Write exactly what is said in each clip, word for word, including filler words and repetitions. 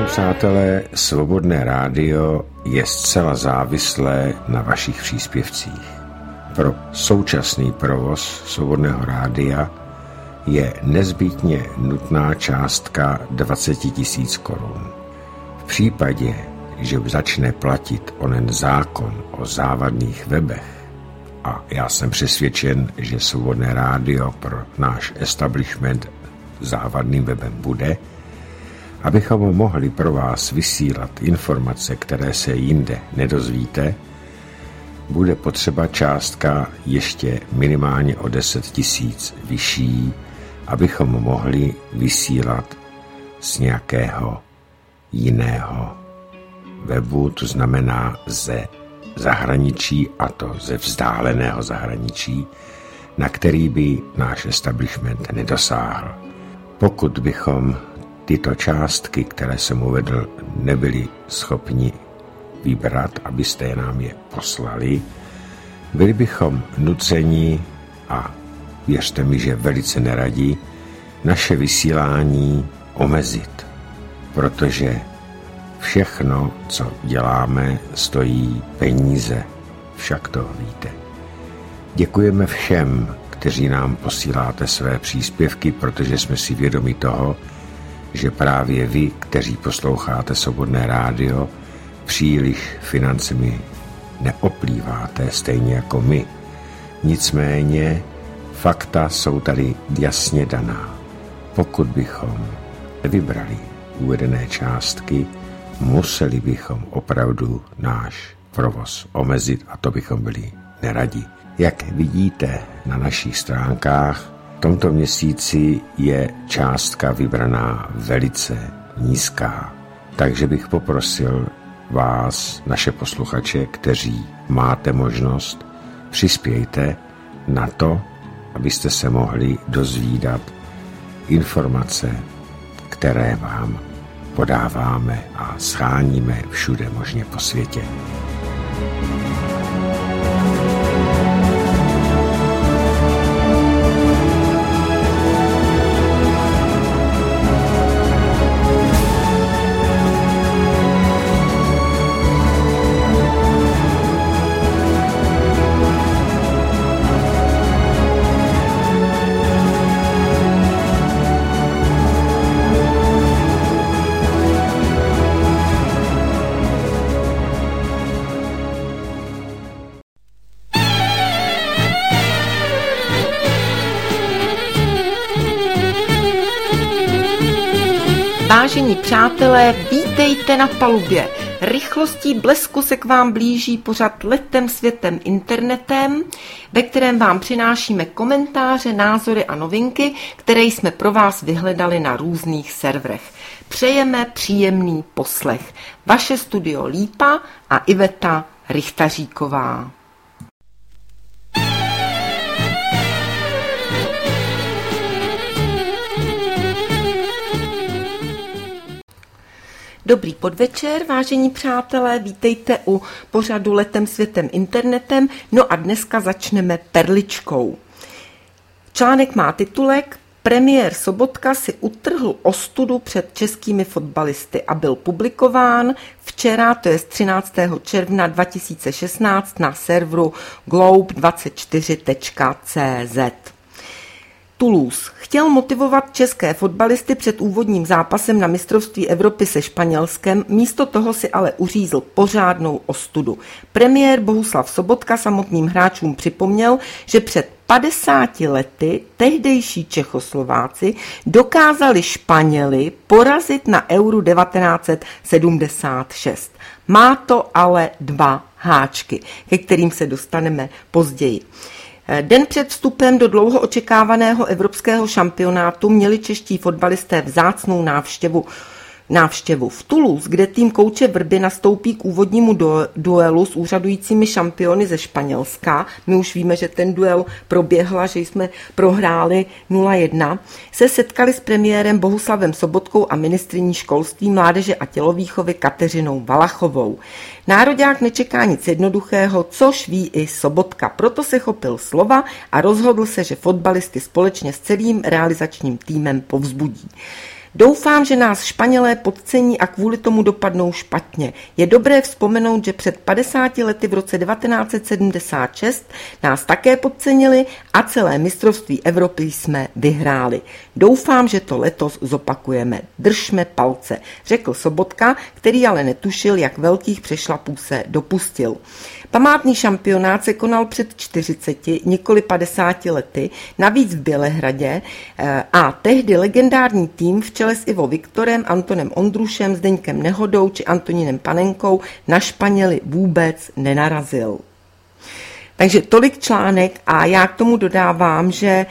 přátelé, Svobodné rádio je zcela závislé na vašich příspěvcích. Pro současný provoz Svobodného rádia je nezbytně nutná částka dvacet tisíc korun. V případě, že začne platit onen zákon o závadných webech, a já jsem přesvědčen, že Svobodné rádio pro náš establishment závadným webem bude, abychom mohli pro vás vysílat informace, které se jinde nedozvíte, bude potřeba částka ještě minimálně o deset tisíc vyšší, abychom mohli vysílat z nějakého jiného webu, to znamená ze zahraničí, a to ze vzdáleného zahraničí, na který by náš establishment nedosáhl. Pokud bychom tyto částky, které jsem uvedl, nebyli schopni vybrat, abyste nám je poslali, byli bychom nuceni, a věřte mi, že velice neradi, naše vysílání omezit, protože všechno, co děláme, stojí peníze, však to víte. Děkujeme všem, kteří nám posíláte své příspěvky, protože jsme si vědomi toho, že právě vy, kteří posloucháte Svobodné rádio, příliš financemi neoplýváte, stejně jako my. Nicméně fakta jsou tady jasně daná. Pokud bychom nevybrali uvedené částky, museli bychom opravdu náš provoz omezit, a to bychom byli neradi. Jak vidíte na našich stránkách, v tomto měsíci je částka vybraná velice nízká. Takže bych poprosil vás, naše posluchače, kteří máte možnost, přispějte na to, abyste se mohli dozvídat informace, které vám podáváme a scháníme všude možně po světě. Vážení přátelé, vítejte na palubě. Rychlostí blesku se k vám blíží pořad Letem světem internetem, ve kterém vám přinášíme komentáře, názory a novinky, které jsme pro vás vyhledali na různých serverech. Přejeme příjemný poslech. Vaše studio Lípa a Iveta Richtaříková. Dobrý podvečer, vážení přátelé, vítejte u pořadu Letem světem internetem, no a dneska začneme perličkou. Článek má titulek Premiér Sobotka si utrhl ostudu před českými fotbalisty a byl publikován včera, to je z třináctého června dva tisíce šestnáct na serveru globe dvacet čtyři tečka cé zet. Toulouse chtěl motivovat české fotbalisty před úvodním zápasem na mistrovství Evropy se Španělskem, místo toho si ale uřízl pořádnou ostudu. Premiér Bohuslav Sobotka samotným hráčům připomněl, že před padesáti lety tehdejší Čechoslováci dokázali Španěly porazit na Euru devatenáct set sedmdesát šest. Má to ale dva háčky, ke kterým se dostaneme později. Den před vstupem do dlouho očekávaného evropského šampionátu měli čeští fotbalisté vzácnou návštěvu. Návštěvu v Toulouse, kde tým kouče Vrby nastoupí k úvodnímu duelu s úřadujícími šampiony ze Španělska. My už víme, že ten duel proběhl, že jsme prohráli nula jedna. Se setkali s premiérem Bohuslavem Sobotkou a ministryní školství, mládeže a tělovýchovy Kateřinou Valachovou. Nároďák nečeká nic jednoduchého, což ví i Sobotka. Proto se chopil slova a rozhodl se, že fotbalisty společně s celým realizačním týmem povzbudí. Doufám, že nás Španělé podcení a kvůli tomu dopadnou špatně. Je dobré vzpomenout, že před padesáti lety v roce devatenáct set sedmdesát šest nás také podcenili a celé mistrovství Evropy jsme vyhráli. Doufám, že to letos zopakujeme. Držme palce, řekl Sobotka, který ale netušil, jak velkých přešlapů se dopustil. Památný šampionát se konal před čtyřiceti, nikoli padesáti lety, navíc v Bělehradě a tehdy legendární tým v čele s Ivo Viktorem, Antonem Ondrušem, Zdeňkem Nehodou či Antonínem Panenkou na Španěly vůbec nenarazil. Takže tolik článek a já k tomu dodávám, že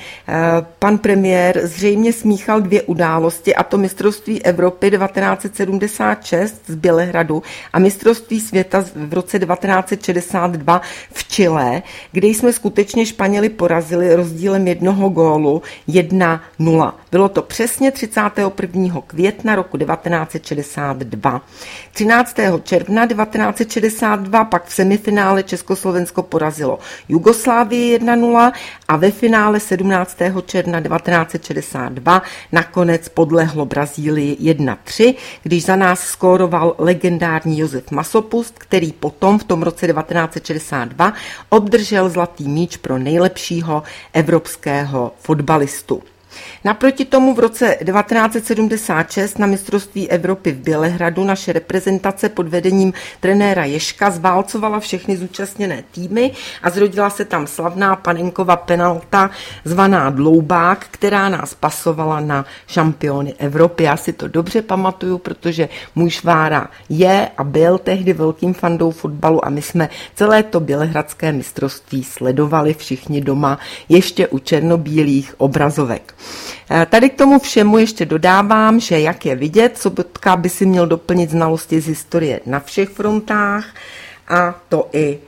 pan premiér zřejmě smíchal dvě události, a to mistrovství Evropy devatenáct set sedmdesát šest z Bělehradu a mistrovství světa v roce devatenáct set šedesát dva v Chile, kde jsme skutečně Španěly porazili rozdílem jednoho gólu jedna nula. Bylo to přesně třicátého prvního května roku devatenáct set šedesát dva. třináctého června devatenáct set šedesát dva pak v semifinále Československo porazilo Jugoslávii jedna nula a ve finále sedmnáctého června devatenáct set šedesát dva nakonec podlehlo Brazílii jedna tři, když za nás skóroval legendární Josef Masopust, který potom v tom roce devatenáct set šedesát dva obdržel zlatý míč pro nejlepšího evropského fotbalistu. Naproti tomu v roce devatenáct set sedmdesát šest na mistrovství Evropy v Bělehradu naše reprezentace pod vedením trenéra Ježka zválcovala všechny zúčastněné týmy a zrodila se tam slavná Panenkova penalta zvaná Dloubák, která nás pasovala na šampiony Evropy. Já si to dobře pamatuju, protože můj švára je a byl tehdy velkým fandou fotbalu a my jsme celé to bělehradské mistrovství sledovali všichni doma ještě u černobílých obrazovek. Tady k tomu všemu ještě dodávám, že jak je vidět, Sobotka by si měl doplnit znalosti z historie na všech frontách a to i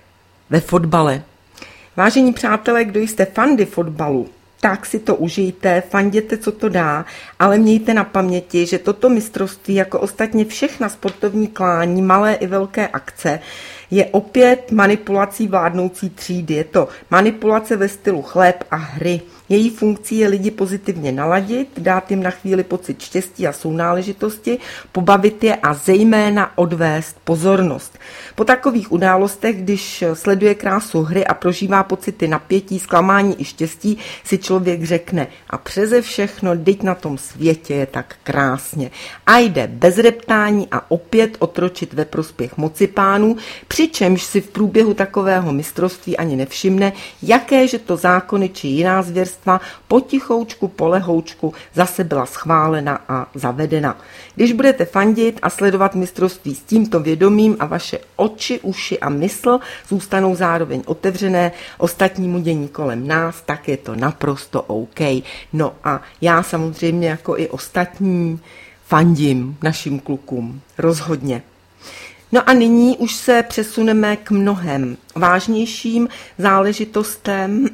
ve fotbale. Vážení přátelé, kdo jste fandy fotbalu, tak si to užijte, fanděte, co to dá, ale mějte na paměti, že toto mistrovství, jako ostatně všechna sportovní klání, malé i velké akce, je opět manipulací vládnoucí třídy. Je to manipulace ve stylu chléb a hry. Její funkcí je lidi pozitivně naladit, dát jim na chvíli pocit štěstí a sounáležitosti, pobavit je a zejména odvést pozornost. Po takových událostech, když sleduje krásu hry a prožívá pocity napětí, zklamání i štěstí, si člověk řekne a přeze všechno, vždyť na tom světě je tak krásně. A jde bez reptání a opět otročit ve prospěch moci pánů, přičemž si v průběhu takového mistrovství ani nevšimne, jakéže to zákony či jiná zvěrstva potichoučku, polehoučku zase byla schválena a zavedena. Když budete fandit a sledovat mistrovství s tímto vědomím a vaše oči, uši a mysl zůstanou zároveň otevřené ostatnímu dění kolem nás, tak je to naprosto OK. No a já samozřejmě jako i ostatní fandím našim klukům. Rozhodně. No a nyní už se přesuneme k mnohem vážnějším záležitostem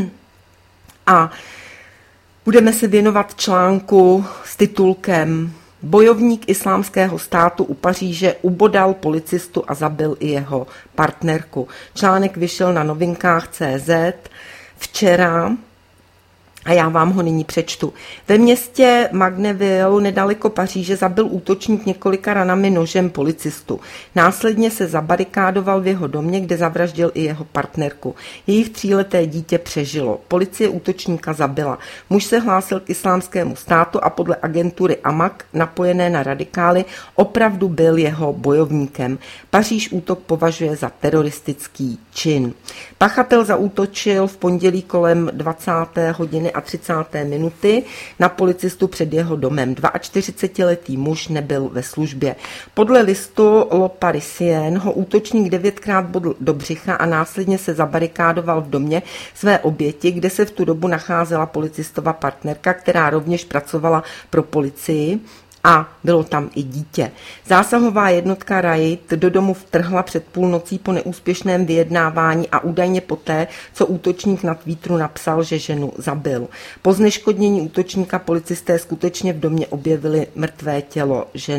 a budeme se věnovat článku s titulkem Bojovník islámského státu u Paříže ubodal policistu a zabil i jeho partnerku. Článek vyšel na novinkách tečka cé zet včera a já vám ho nyní přečtu. Ve městě Magneville nedaleko Paříže zabil útočník několika ranami nožem policistu. Následně se zabarikádoval v jeho domě, kde zavraždil i jeho partnerku. Jejich tříleté dítě přežilo. Policie útočníka zabila. Muž se hlásil k islámskému státu a podle agentury Amak, napojené na radikály, opravdu byl jeho bojovníkem. Paříž útok považuje za teroristický čin. Pachatel zaútočil v pondělí kolem dvacáté hodiny a třicáté minuty na policistu před jeho domem. čtyřicetiletý muž nebyl ve službě. Podle listu Le Parisien ho útočník devětkrát bodl do břicha a následně se zabarikádoval v domě své oběti, kde se v tu dobu nacházela policistova partnerka, která rovněž pracovala pro policii, a bylo tam i dítě. Zásahová jednotka Raid do domu vtrhla před půlnocí po neúspěšném vyjednávání a údajně poté, co útočník na Twitteru napsal, že ženu zabil. Po zneškodnění útočníka policisté skutečně v domě objevili mrtvé tělo ženy.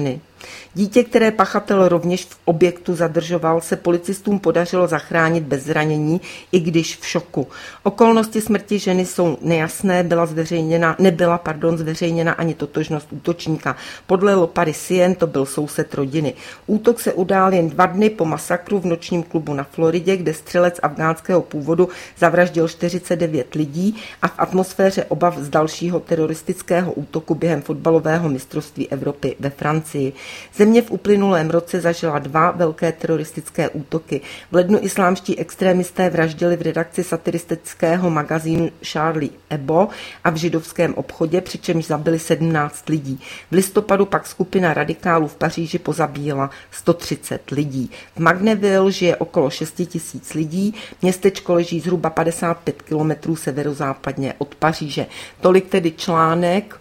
Dítě, které pachatel rovněž v objektu zadržoval, se policistům podařilo zachránit bez zranění, i když v šoku. Okolnosti smrti ženy jsou nejasné, byla zveřejněna, nebyla pardon, zveřejněna ani totožnost útočníka. Podle Le Parisien to byl soused rodiny. Útok se udál jen dva dny po masakru v nočním klubu na Floridě, kde střelec afghánského původu zavraždil čtyřicet devět lidí a v atmosféře obav z dalšího teroristického útoku během fotbalového mistrovství Evropy ve Francii. Země v uplynulém roce zažila dva velké teroristické útoky. V lednu islámští extrémisté vraždili v redakci satiristického magazínu Charlie Hebdo a v židovském obchodě, přičemž zabili sedmnáct lidí. V listopadu pak skupina radikálů v Paříži pozabíjela sto třicet lidí. V Magneville žije okolo šest tisíc lidí, městečko leží zhruba padesát pět kilometrů severozápadně od Paříže. Tolik tedy článek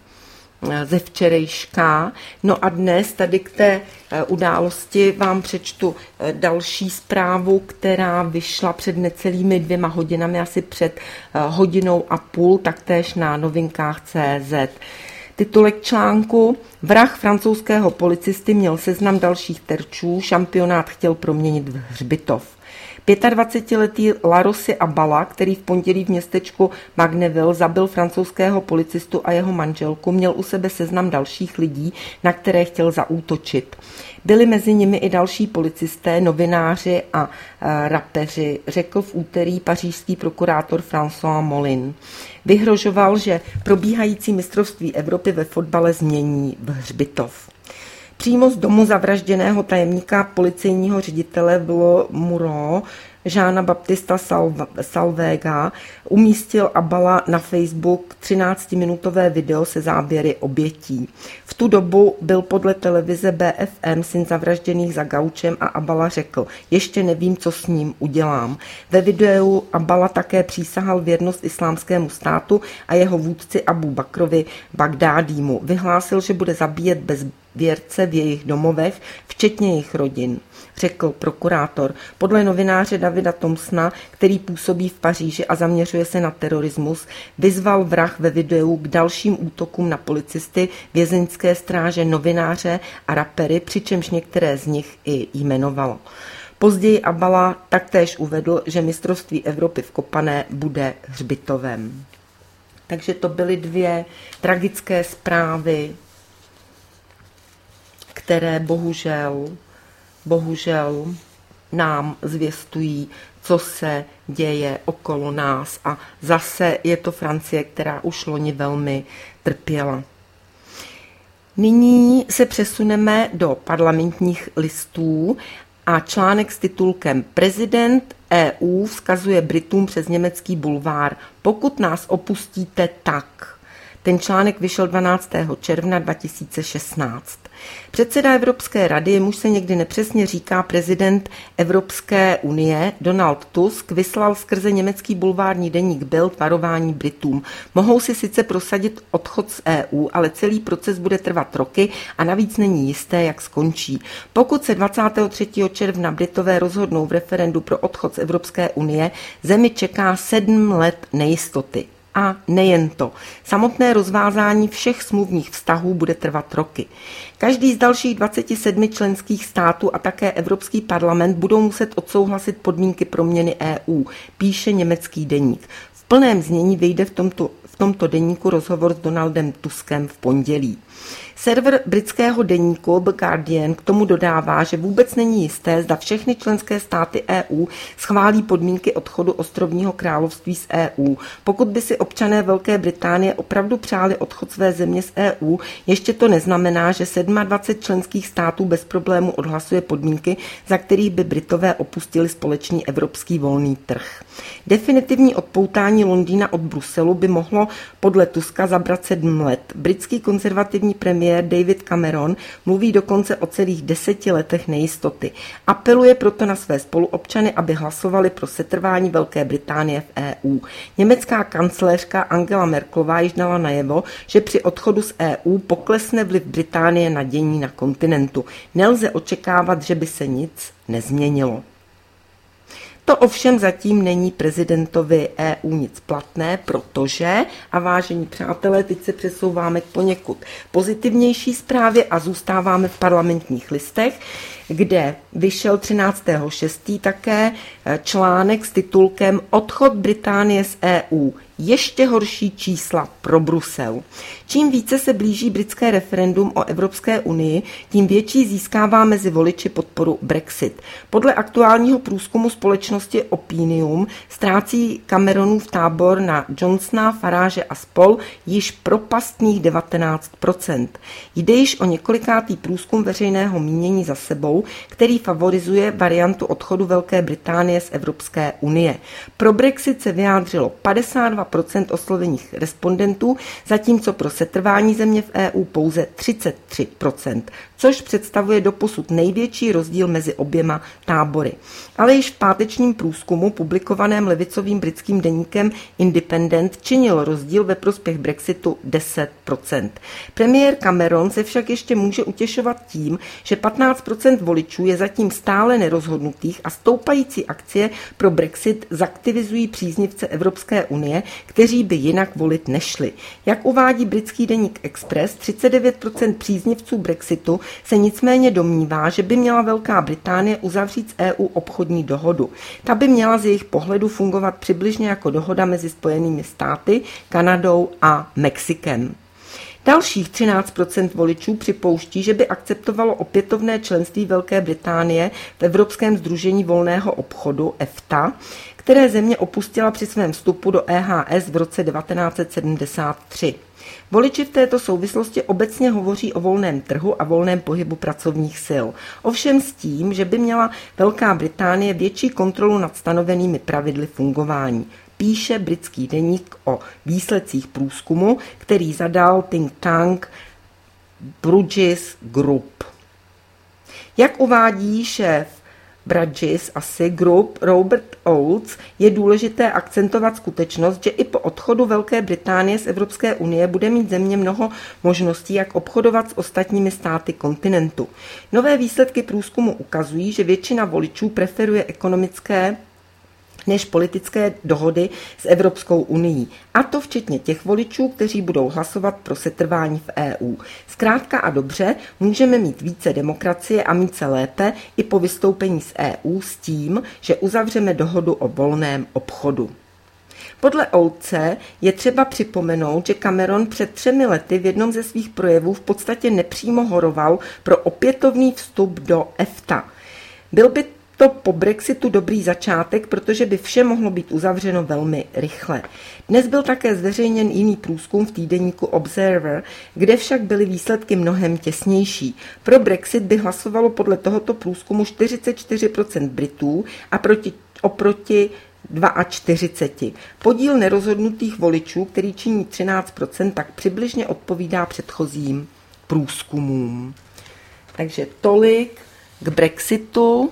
ze včerejška. No a dnes tady k té události vám přečtu další zprávu, která vyšla před necelými dvěma hodinami, asi před hodinou a půl, taktéž na novinkách tečka cé zet. Titulek článku: Vrah francouzského policisty měl seznam dalších terčů, šampionát chtěl proměnit v hřbitov. dvacetiletý Larossi Abala, který v pondělí v městečku Magneville zabil francouzského policistu a jeho manželku, měl u sebe seznam dalších lidí, na které chtěl zaútočit. Byli mezi nimi i další policisté, novináři a e, rapeři, řekl v úterý pařížský prokurátor François Molin. Vyhrožoval, že probíhající mistrovství Evropy ve fotbale změní v hřbitov. Přímo z domu zavražděného tajemníka policejního ředitele bylo Muro Jeana Baptista Salvega umístil Abala na Facebook třináctiminutové video se záběry obětí. V tu dobu byl podle televize B F M syn zavražděných za gaučem a Abala řekl: ještě nevím, co s ním udělám. Ve videu Abala také přísahal věrnost islámskému státu a jeho vůdci Abu Bakrovi Bagdádímu. Vyhlásil, že bude zabíjet bez věrce v jejich domovech, včetně jejich rodin, řekl prokurátor. Podle novináře Davida Thompsona, který působí v Paříži a zaměřuje se na terorismus, vyzval vrah ve videu k dalším útokům na policisty, vězeňské stráže, novináře a rapery, přičemž některé z nich i jmenovalo. Později Abala taktéž uvedl, že mistrovství Evropy v kopané bude hřbitovem. Takže to byly dvě tragické zprávy, které bohužel, bohužel nám zvěstují, co se děje okolo nás. A zase je to Francie, která už loni velmi trpěla. Nyní se přesuneme do parlamentních listů a článek s titulkem Prezident E U vzkazuje Britům přes německý bulvár: pokud nás opustíte, tak. Ten článek vyšel dvanáctého června dva tisíce šestnáct. Předseda Evropské rady, jemuž se někdy nepřesně říká prezident Evropské unie, Donald Tusk, vyslal skrze německý bulvární deník Bild varování Britům. Mohou si sice prosadit odchod z E U, ale celý proces bude trvat roky a navíc není jisté, jak skončí. Pokud se dvacátého třetího června Britové rozhodnou v referendu pro odchod z Evropské unie, zemi čeká sedm let nejistoty. A nejen to. Samotné rozvázání všech smluvních vztahů bude trvat roky. Každý z dalších dvaceti sedmi členských států a také Evropský parlament budou muset odsouhlasit podmínky proměny E U, píše německý deník. V plném znění vyjde v tomto, v tomto deníku rozhovor s Donaldem Tuskem v pondělí. Server britského deníku The Guardian k tomu dodává, že vůbec není jisté, zda všechny členské státy E U schválí podmínky odchodu ostrovního království z E U. Pokud by si občané Velké Británie opravdu přáli odchod své země z E U, ještě to neznamená, že dvacet sedm členských států bez problému odhlasuje podmínky, za kterých by Britové opustili společný evropský volný trh. Definitivní odpoutání Londýna od Bruselu by mohlo podle Tuska zabrat sedm let. Britský konzervativní premiér David Cameron mluví dokonce o celých deseti letech nejistoty. Apeluje proto na své spoluobčany, aby hlasovali pro setrvání Velké Británie v E U. Německá kancléřka Angela Merkelová již dala najevo, že při odchodu z E U poklesne vliv Británie na dění na kontinentu. Nelze očekávat, že by se nic nezměnilo. To ovšem zatím není prezidentovi E U nic platné, protože, a vážení přátelé, teď se přesouváme k poněkud pozitivnější zprávě a zůstáváme v Parlamentních listech, kde vyšel třináctého šestého také článek s titulkem Odchod Británie z E U. Ještě horší čísla pro Brusel. Čím více se blíží britské referendum o Evropské unii, tím větší získává mezi voliči podporu Brexit. Podle aktuálního průzkumu společnosti Opinium ztrácí Cameronův tábor na Johnsona, Farage a spol. Již propastných devatenáct procent. Jde již o několikátý průzkum veřejného mínění za sebou, který favorizuje variantu odchodu Velké Británie z Evropské unie. Pro Brexit se vyjádřilo padesát dva procent oslovených respondentů, zatímco pro setrvání země v E U pouze třicet tři procent, což představuje doposud největší rozdíl mezi oběma tábory. Ale již v pátečním průzkumu publikovaném levicovým britským deníkem Independent činil rozdíl ve prospěch Brexitu deset procent. Premiér Cameron se však ještě může utěšovat tím, že patnáct procent voličů je zatím stále nerozhodnutých a stoupající akcie pro Brexit zaktivizují příznivce Evropské unie, kteří by jinak volit nešli. Jak uvádí britský deník Express, třicet devět procent příznivců Brexitu se nicméně domnívá, že by měla Velká Británie uzavřít s E U obchodní dohodu. Ta by měla z jejich pohledu fungovat přibližně jako dohoda mezi Spojenými státy, Kanadou a Mexikem. Dalších třináct procent voličů připouští, že by akceptovalo opětovné členství Velké Británie v Evropském sdružení volného obchodu E F T A, které země opustila při svém vstupu do E H S v roce devatenáct set sedmdesát tři. Voliči v této souvislosti obecně hovoří o volném trhu a volném pohybu pracovních sil. Ovšem s tím, že by měla Velká Británie větší kontrolu nad stanovenými pravidly fungování. Píše britský deník o výsledcích průzkumu, který zadal think tank Bruegges Group. Jak uvádí šéf Bruegges asi Group Robert Olds, je důležité akcentovat skutečnost, že i po odchodu Velké Británie z Evropské unie bude mít země mnoho možností, jak obchodovat s ostatními státy kontinentu. Nové výsledky průzkumu ukazují, že většina voličů preferuje ekonomické než politické dohody s Evropskou unií. A to včetně těch voličů, kteří budou hlasovat pro setrvání v E U. Zkrátka a dobře, můžeme mít více demokracie a mít se lépe i po vystoupení z E U s tím, že uzavřeme dohodu o volném obchodu. Podle Oldce je třeba připomenout, že Cameron před třemi lety v jednom ze svých projevů v podstatě nepřímo horoval pro opětovný vstup do E F T A. Byl by to po Brexitu dobrý začátek, protože by vše mohlo být uzavřeno velmi rychle. Dnes byl také zveřejněn jiný průzkum v týdeníku Observer, kde však byly výsledky mnohem těsnější. Pro Brexit by hlasovalo podle tohoto průzkumu čtyřicet čtyři procent Britů a proti, oproti čtyřicet dva. Podíl nerozhodnutých voličů, který činí třináct procent, tak přibližně odpovídá předchozím průzkumům. Takže tolik k Brexitu.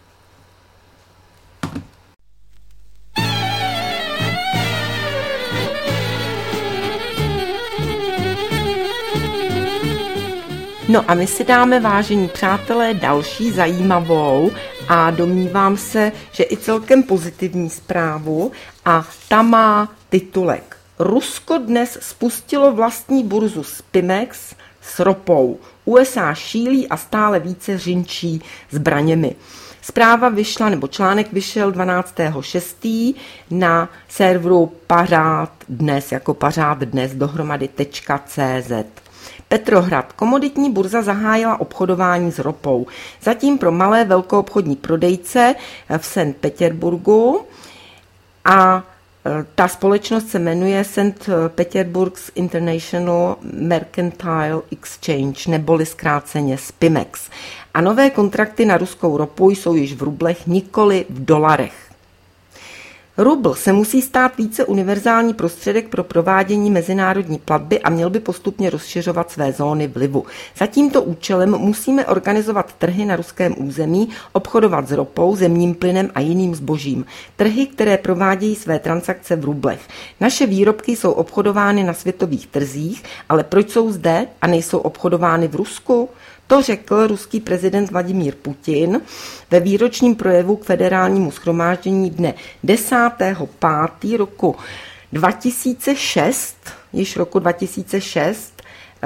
No a my si dáme, vážení přátelé, další zajímavou a domnívám se, že i celkem pozitivní zprávu a ta má titulek. Rusko dnes spustilo vlastní burzu s Pimex s ropou. U S A šílí a stále více řinčí zbraněmi. Zpráva vyšla, nebo článek vyšel dvanáctého šestého na serveru Pařád dnes, jako Pařád dnes dohromady .cz. Petrohrad. Komoditní burza zahájila obchodování s ropou. Zatím pro malé velkoobchodní prodejce v Sankt Petersburgu a ta společnost se jmenuje Sankt Petersburg's International Mercantile Exchange, neboli zkráceně Spimex. A nové kontrakty na ruskou ropu jsou již v rublech, nikoli v dolarech. Rubl se musí stát více univerzální prostředek pro provádění mezinárodní platby a měl by postupně rozšiřovat své zóny vlivu. Za tímto účelem musíme organizovat trhy na ruském území, obchodovat s ropou, zemním plynem a jiným zbožím. Trhy, které provádějí své transakce v rublech. Naše výrobky jsou obchodovány na světových trzích, ale proč jsou zde a nejsou obchodovány v Rusku? To řekl ruský prezident Vladimír Putin ve výročním projevu k federálnímu shromáždění dne desátého pátého roku dva tisíce šest, již roku dva tisíce šest,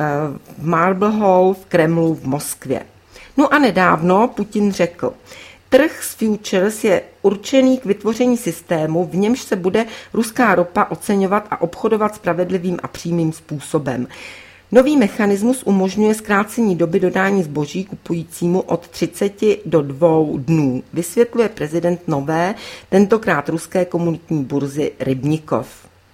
v Marble Hall v Kremlu v Moskvě. No a nedávno Putin řekl, trh s futures je určený k vytvoření systému, v němž se bude ruská ropa oceňovat a obchodovat spravedlivým a přímým způsobem. Nový mechanismus umožňuje zkrácení doby dodání zboží kupujícímu od třiceti do dvou dnů, vysvětluje prezident nové, tentokrát ruské komunitní burzy Rybnikov.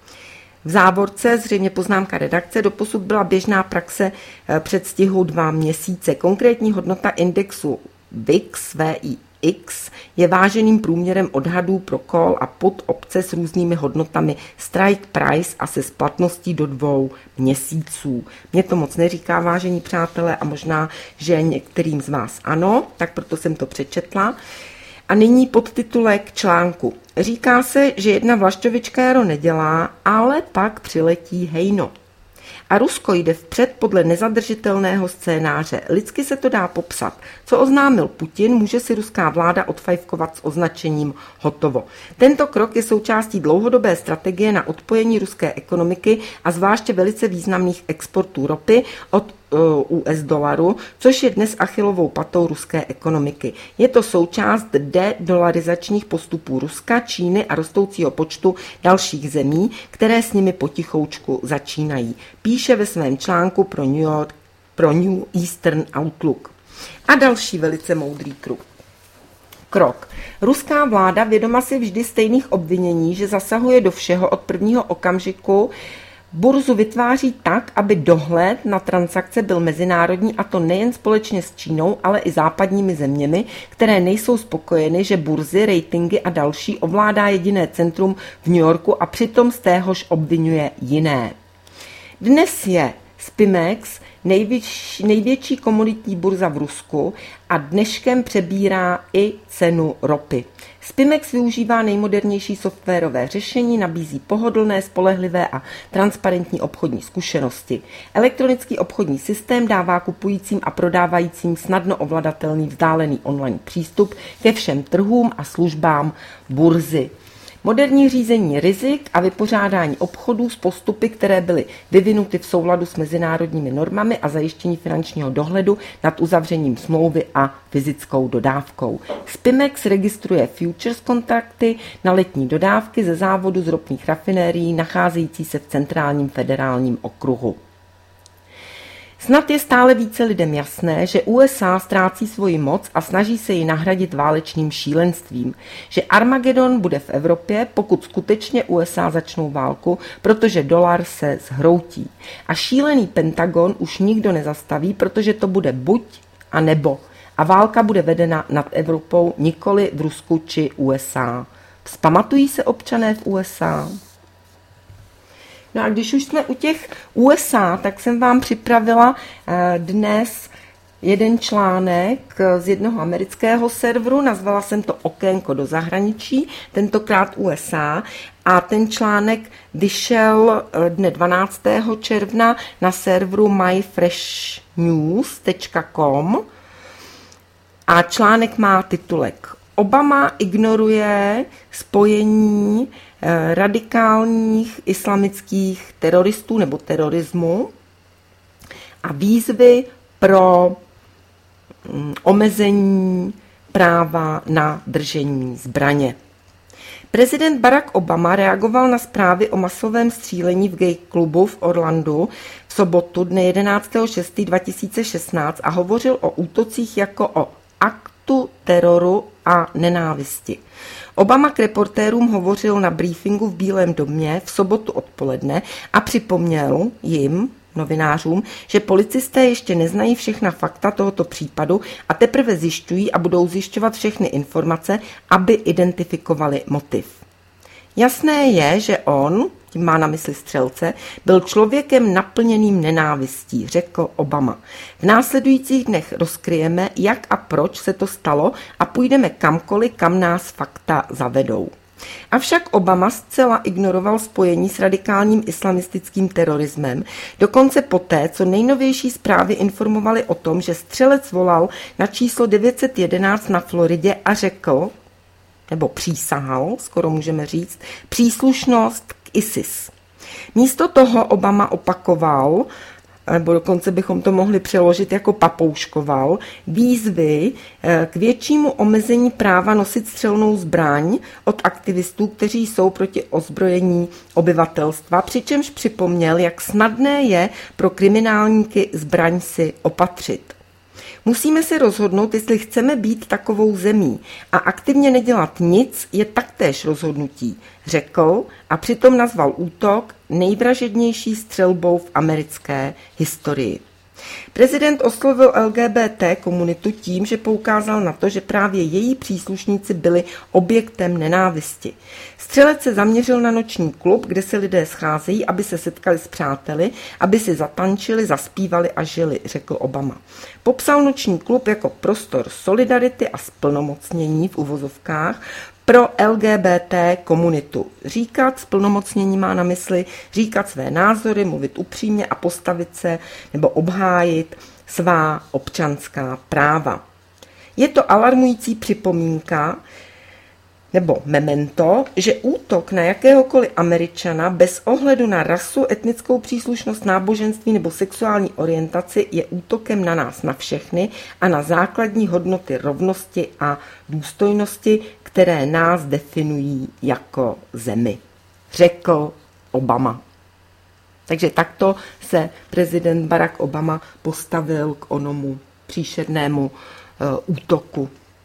V závorce, zřejmě poznámka redakce, doposud byla běžná praxe předstihu dva měsíce. Konkrétní hodnota indexu V I X, V I X je váženým průměrem odhadů pro call a put opce s různými hodnotami strike price a se splatností do dvou měsíců. Mně to moc neříká, vážení přátelé, a možná, že některým z vás ano, tak proto jsem to přečetla. A nyní podtitulek článku. Říká se, že jedna vlašťovička jaro nedělá, ale pak přiletí hejno. A Rusko jde vpřed podle nezadržitelného scénáře. Lidsky se to dá popsat. Co oznámil Putin, může si ruská vláda odfajfkovat s označením hotovo. Tento krok je součástí dlouhodobé strategie na odpojení ruské ekonomiky a zvláště velice významných exportů ropy od U S dolaru, což je dnes achilovou patou ruské ekonomiky. Je to součást dedolarizačních postupů Ruska, Číny a rostoucího počtu dalších zemí, které s nimi potichoučku začínají. Píše ve svém článku pro New York, pro New Eastern Outlook. A další velice moudrý krok. Krok. Ruská vláda, vědoma si vždy stejných obvinění, že zasahuje do všeho od prvního okamžiku, burzu vytváří tak, aby dohled na transakce byl mezinárodní, a to nejen společně s Čínou, ale i západními zeměmi, které nejsou spokojeny, že burzy, ratingy a další ovládá jediné centrum v New Yorku a přitom z téhož obvinuje jiné. Dnes je Spimex největší, největší komoditní burza v Rusku a dneškem přebírá i cenu ropy. Spimex využívá nejmodernější softwarové řešení, nabízí pohodlné, spolehlivé a transparentní obchodní zkušenosti. Elektronický obchodní systém dává kupujícím a prodávajícím snadno ovladatelný vzdálený online přístup ke všem trhům a službám burzy. Moderní řízení rizik a vypořádání obchodů s postupy, které byly vyvinuty v souladu s mezinárodními normami a zajištění finančního dohledu nad uzavřením smlouvy a fyzickou dodávkou. Spimex registruje futures kontrakty na letní dodávky ze závodu z ropných rafinérií nacházející se v centrálním federálním okruhu. Snad je stále více lidem jasné, že U S A ztrácí svoji moc a snaží se ji nahradit válečným šílenstvím, že Armagedon bude v Evropě, pokud skutečně U S A začnou válku, protože dolar se zhroutí. A šílený Pentagon už nikdo nezastaví, protože to bude buď a nebo. A válka bude vedena nad Evropou, nikoli v Rusku či U S A. Vzpamatují se občané v U S A? No a když už jsme u těch U S A, tak jsem vám připravila dnes jeden článek z jednoho amerického serveru, nazvala jsem to Okénko do zahraničí, tentokrát U S A, a ten článek vyšel dne dvanáctého června na serveru my fresh news tečka com a článek má titulek Obama ignoruje spojení radikálních islamických teroristů nebo terorismu a výzvy pro omezení práva na držení zbraně. Prezident Barack Obama reagoval na zprávy o masovém střílení v gay klubu v Orlandu v sobotu dne jedenáctého šestého dva tisíce šestnáct a hovořil o útocích jako o aktu teroru a nenávisti. Obama k reportérům hovořil na briefingu v Bílém domě v sobotu odpoledne a připomněl jim, novinářům, že policisté ještě neznají všechna fakta tohoto případu a teprve zjišťují a budou zjišťovat všechny informace, aby identifikovali motiv. Jasné je, že on, tím má na mysli střelce, byl člověkem naplněným nenávistí, řekl Obama. V následujících dnech rozkryjeme, jak a proč se to stalo a půjdeme kamkoliv, kam nás fakta zavedou. Avšak Obama zcela ignoroval spojení s radikálním islamistickým terorismem, dokonce poté, co nejnovější zprávy informovaly o tom, že střelec volal na číslo devět set jedenáct na Floridě a řekl, nebo přísahal, skoro můžeme říct, příslušnost k ISIS. Místo toho Obama opakoval, nebo dokonce bychom to mohli přeložit jako papouškoval, výzvy k většímu omezení práva nosit střelnou zbraň od aktivistů, kteří jsou proti ozbrojení obyvatelstva, přičemž připomněl, jak snadné je pro kriminálníky zbraň si opatřit. Musíme si rozhodnout, jestli chceme být takovou zemí a aktivně nedělat nic je taktéž rozhodnutí, řekl a přitom nazval útok nejvražednější střelbou v americké historii. Prezident oslovil L G B T komunitu tím, že poukázal na to, že právě její příslušníci byli objektem nenávisti. Střelec se zaměřil na noční klub, kde se lidé scházejí, aby se setkali s přáteli, aby si zatančili, zaspívali a žili, řekl Obama. Popsal noční klub jako prostor solidarity a splnomocnění v uvozovkách pro L G B T komunitu. Říkat splnomocnění má na mysli říkat své názory, mluvit upřímně a postavit se nebo obhájit svá občanská práva. Je to alarmující připomínka nebo memento, že útok na jakéhokoliv Američana bez ohledu na rasu, etnickou příslušnost, náboženství nebo sexuální orientaci je útokem na nás, na všechny a na základní hodnoty rovnosti a důstojnosti, které nás definují jako zemi, řekl Obama. Takže takto se prezident Barack Obama postavil k onomu příšernému uh, útoku.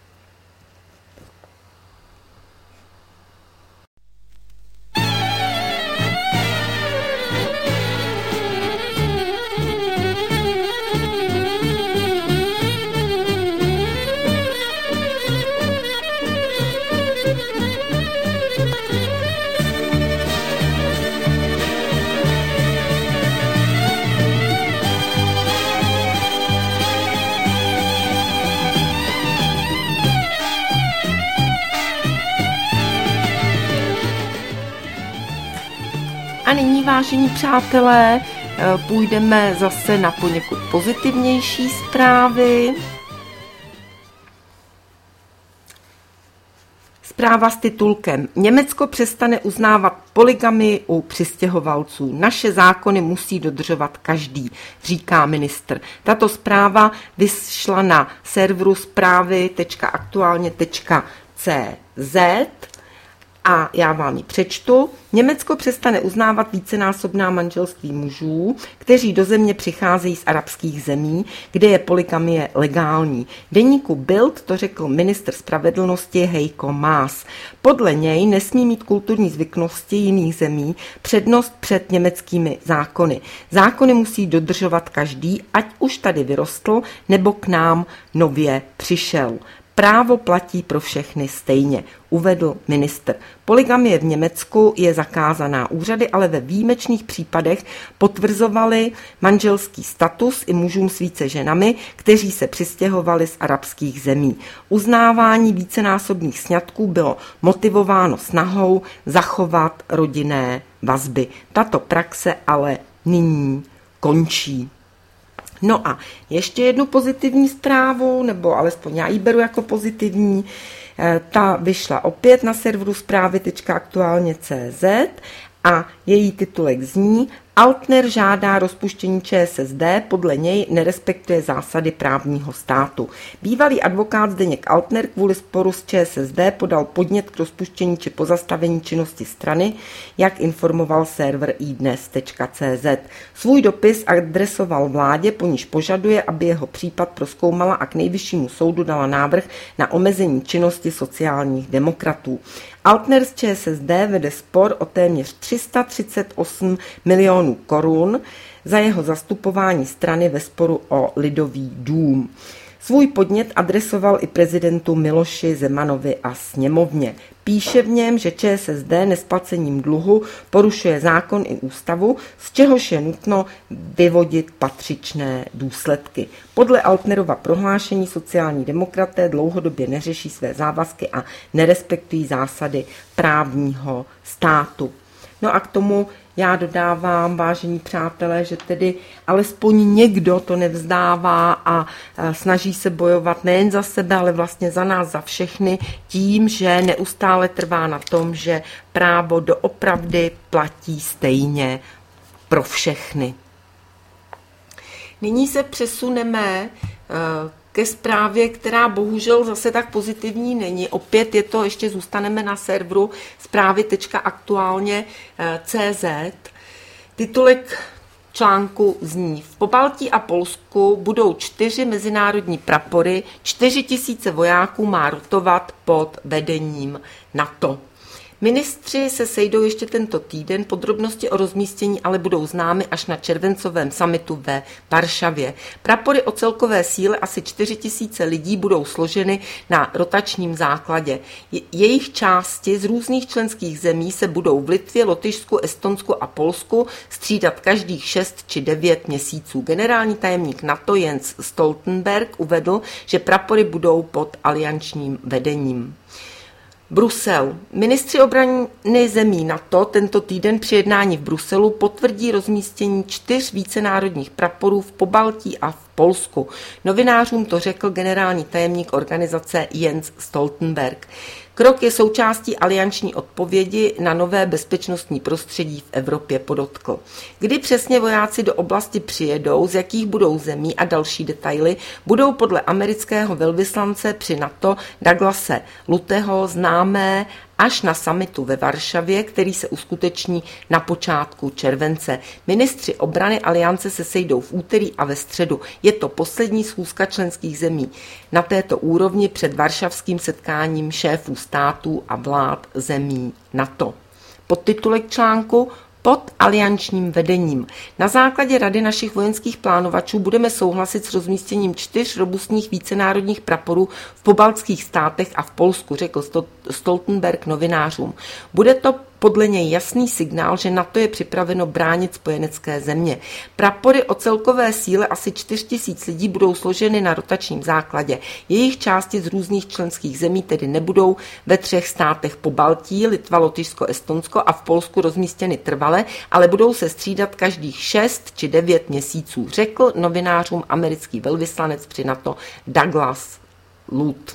A nyní, vážení přátelé, půjdeme zase na poněkud pozitivnější zprávy. Zpráva s titulkem Německo přestane uznávat polygamii u přistěhovalců. Naše zákony musí dodržovat každý, říká ministr. Tato zpráva vyšla na serveru zprávy tečka aktuálně tečka cé zet. A já vám ji přečtu. Německo přestane uznávat vícenásobná manželství mužů, kteří do země přicházejí z arabských zemí, kde je polygamie legální. Deníku Bild to řekl ministr spravedlnosti Heiko Maas. Podle něj nesmí mít kulturní zvyklosti jiných zemí přednost před německými zákony. Zákony musí dodržovat každý, ať už tady vyrostl nebo k nám nově přišel. Právo platí pro všechny stejně, uvedl ministr. Polygamie v Německu je zakázaná. Úřady ale ve výjimečných případech potvrzovaly manželský status i mužům s více ženami, kteří se přistěhovali z arabských zemí. Uznávání vícenásobných sňatků bylo motivováno snahou zachovat rodinné vazby. Tato praxe ale nyní končí. No a ještě jednu pozitivní zprávu, nebo alespoň já ji beru jako pozitivní, ta vyšla opět na serveru zprávy tečka aktuálně tečka cé zet a její titulek zní Altner žádá rozpuštění ČSSD, podle něj nerespektuje zásady právního státu. Bývalý advokát Zdeněk Altner kvůli sporu s ČSSD podal podnět k rozpuštění či pozastavení činnosti strany, jak informoval server i dnes tečka cé zet. Svůj dopis adresoval vládě, po níž požaduje, aby jeho případ prozkoumala a k nejvyššímu soudu dala návrh na omezení činnosti sociálních demokratů. Altner z ČSSD vede spor o téměř tři sta třicet osm milionů korun za jeho zastupování strany ve sporu o Lidový dům. Svůj podnět adresoval i prezidentu Miloši Zemanovi a sněmovně. Píše v něm, že ČSSD nesplacením dluhu porušuje zákon i ústavu, z čehož je nutno vyvodit patřičné důsledky. Podle Altnerova prohlášení sociální demokraté dlouhodobě neřeší své závazky a nerespektují zásady právního státu. No a k tomu já dodávám, vážení přátelé, že tedy alespoň někdo to nevzdává a snaží se bojovat nejen za sebe, ale vlastně za nás, za všechny, tím, že neustále trvá na tom, že právo doopravdy platí stejně pro všechny. Nyní se přesuneme ke zprávě, která bohužel zase tak pozitivní není. Opět je to, ještě zůstaneme na serveru zprávy tečka aktuálně tečka cé zet. Titulek článku zní: v Pobaltí a Polsku budou čtyři mezinárodní prapory, čtyři tisíce vojáků má rotovat pod vedením NATO. Ministři se sejdou ještě tento týden, podrobnosti o rozmístění ale budou známy až na červencovém summitu ve Varšavě. Prapory o celkové síle asi čtyři tisíce lidí budou složeny na rotačním základě. Jejich části z různých členských zemí se budou v Litvě, Lotyšsku, Estonsku a Polsku střídat každých šest či devět měsíců. Generální tajemník NATO Jens Stoltenberg uvedl, že prapory budou pod aliančním vedením. Brusel. Ministři obrany zemí NATO tento týden při jednání v Bruselu potvrdí rozmístění čtyř vícenárodních praporů v Pobaltí a v Polsku. Novinářům to řekl generální tajemník organizace Jens Stoltenberg. Krok je součástí alianční odpovědi na nové bezpečnostní prostředí v Evropě, podotkl. Kdy přesně vojáci do oblasti přijedou, z jakých budou zemí a další detaily, budou podle amerického velvyslance při NATO Douglase Luteho známé až na summitu ve Varšavě, který se uskuteční na počátku července. Ministři obrany aliance se sejdou v úterý a ve středu. Je to poslední schůzka členských zemí na této úrovni před varšavským setkáním šéfů států a vlád zemí NATO. Podtitulek článku: pod aliančním vedením. Na základě rady našich vojenských plánovačů budeme souhlasit s rozmístěním čtyř robustních vícenárodních praporů v pobaltských státech a v Polsku, řekl Stoltenberg novinářům. Bude to podle něj jasný signál, že NATO je připraveno bránit spojenecké země. Prapory o celkové síle asi čtyři tisíce lidí budou složeny na rotačním základě. Jejich části z různých členských zemí tedy nebudou ve třech státech Pobaltí, Litva, Lotyšsko, Estonsko a v Polsku rozmístěny trvale, ale budou se střídat každých šest či devět měsíců, řekl novinářům americký velvyslanec při NATO Douglas Lute.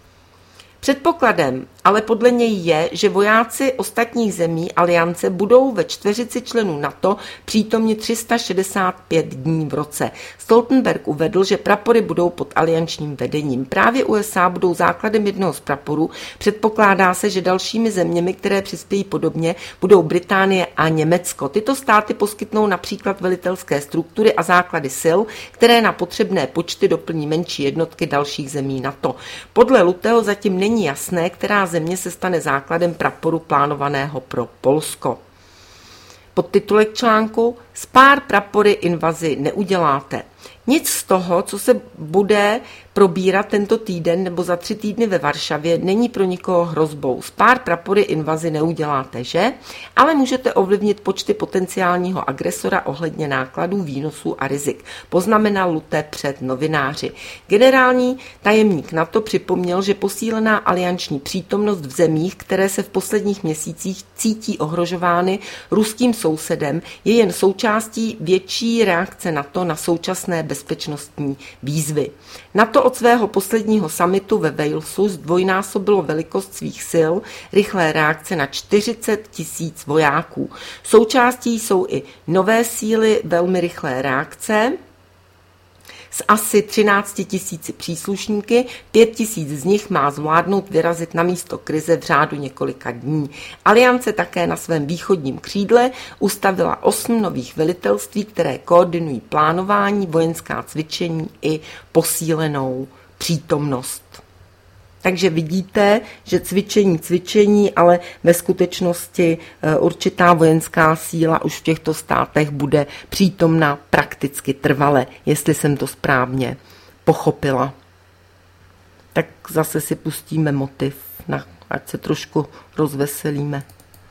Předpokladem ale podle něj je, že vojáci ostatních zemí aliance budou ve čtveřici členů NATO přítomni tři sta šedesát pět dní v roce. Stoltenberg uvedl, že prapory budou pod aliančním vedením. Právě U S A budou základem jednoho z praporů. Předpokládá se, že dalšími zeměmi, které přispějí podobně, budou Británie a Německo. Tyto státy poskytnou například velitelské struktury a základy sil, které na potřebné počty doplní menší jednotky dalších zemí NATO. Podle Luteho zatím není jasné, která země se stane základem praporu plánovaného pro Polsko. Podtitulek článku: s pár prapory invazi neuděláte. Nic z toho, co se bude probírat tento týden nebo za tři týdny ve Varšavě, není pro nikoho hrozbou. S pár prapory invazi neuděláte, že? Ale můžete ovlivnit počty potenciálního agresora ohledně nákladů, výnosů a rizik, poznamenal Lute před novináři. Generální tajemník NATO připomněl, že posílená alianční přítomnost v zemích, které se v posledních měsících cítí ohrožovány ruským sousedem, je jen součástí větší reakce NATO na současné bezpečnostní výzvy. NATO od svého posledního summitu ve Walesu zdvojnásobilo velikost svých sil rychlé reakce na čtyřicet tisíc vojáků. Součástí jsou i nové síly velmi rychlé reakce s asi třinácti tisíci příslušníky, pět tisíc z nich má zvládnout vyrazit na místo krize v řádu několika dní. Aliance také na svém východním křídle ustavila osm nových velitelství, které koordinují plánování, vojenská cvičení i posílenou přítomnost. Takže vidíte, že cvičení cvičení, ale ve skutečnosti určitá vojenská síla už v těchto státech bude přítomna prakticky trvale, jestli jsem to správně pochopila. tak zase si pustíme motiv, na, ať se trošku rozveselíme.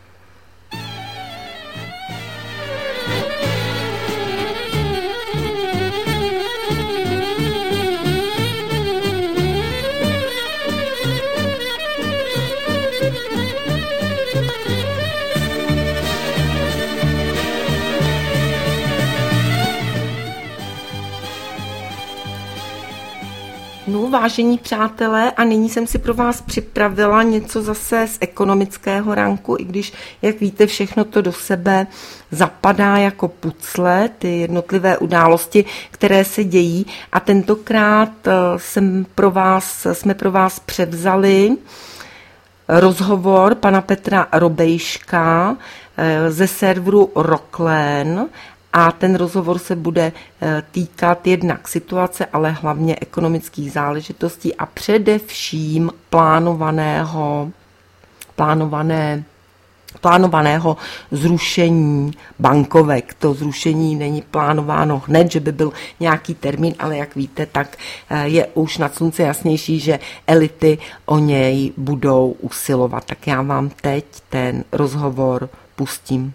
No, vážení přátelé, a nyní jsem si pro vás připravila něco zase z ekonomického ranku, i když, jak víte, všechno to do sebe zapadá jako pucle, ty jednotlivé události, které se dějí. A tentokrát jsem pro vás, jsme pro vás převzali rozhovor pana Petra Robejška ze serveru Rocklen. A ten rozhovor se bude týkat jednak situace, ale hlavně ekonomických záležitostí a především plánovaného, plánované, plánovaného zrušení bankovek. To zrušení není plánováno hned, že by byl nějaký termín, ale jak víte, tak je už nad slunce jasnější, že elity o něj budou usilovat. Tak já vám teď ten rozhovor pustím.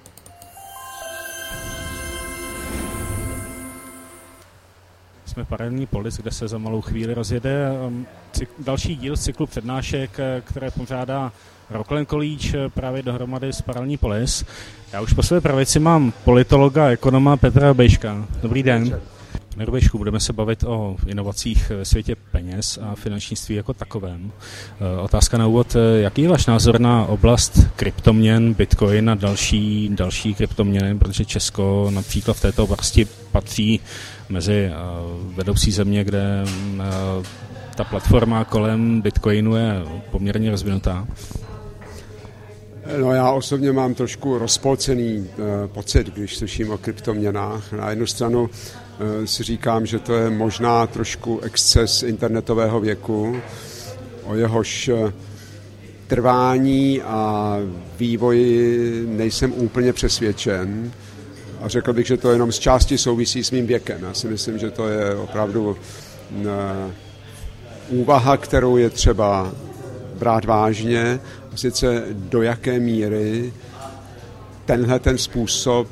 Jsme Paralelní polis, kde se za malou chvíli rozjede další díl z cyklu přednášek, které pořádá Rocklen College právě dohromady s Paralelní polis. Já už po své pravici mám politologa a ekonoma Petra Robejška. Dobrý den. Pane Robejšku, budeme se bavit o inovacích ve světě peněz a finančnictví jako takovém. Otázka na úvod, jaký je váš názor na oblast kryptoměn, Bitcoin a další, další kryptoměny, protože Česko například v této oblasti patří mezi vedoucí země, kde ta platforma kolem Bitcoinu je poměrně rozvinutá? No, já osobně mám trošku rozpolcený eh, pocit, když slyším o kryptoměnách. Na jednu stranu eh, si říkám, že to je možná trošku exces internetového věku, o jehož eh, trvání a vývoji nejsem úplně přesvědčen. A řekl bych, že to jenom z části souvisí s mým věkem. Já si myslím, že to je opravdu eh, úvaha, kterou je třeba brát vážně, a sice do jaké míry tenhle ten způsob